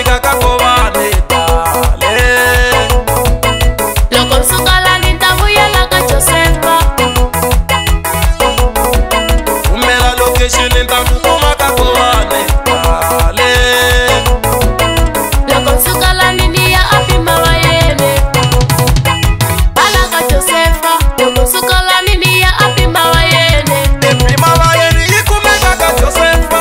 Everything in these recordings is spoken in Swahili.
kumeka kakovane dale. Loko sukala nitavuyela ka Josefa. Umela location nitakukuma kakovane dale. Loko sukala nini ya apima wa yene. Ala ka Josefa. Loko sukala nini ya apima wa yene. Epima wa yene ikumeka ka Josefa.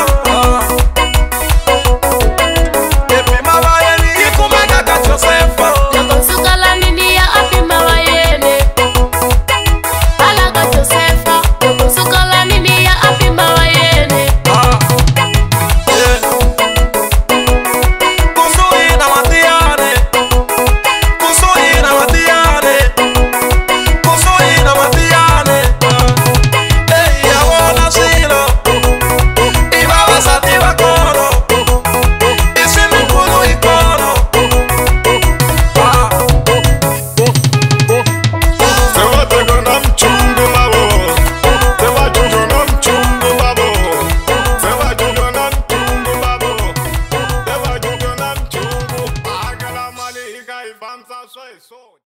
Epima wa yene ikumeka ka Josefa. Loko sukala nini ya apima wa yene. Ala ka Josefa. Loko sukala nini ya apima wa yene. Kusuina matiane. Kusuina matiane. Kusuina matiane. Ella vola silo. Iba basati bakono. Isimi kulu ikono. Sewa na mchungu babo. Sewa jujo na mchungu babo. Sewa jujo na mchungu babo. Sewa jujo na mchungu. Agala mali ikai bamsa soy so.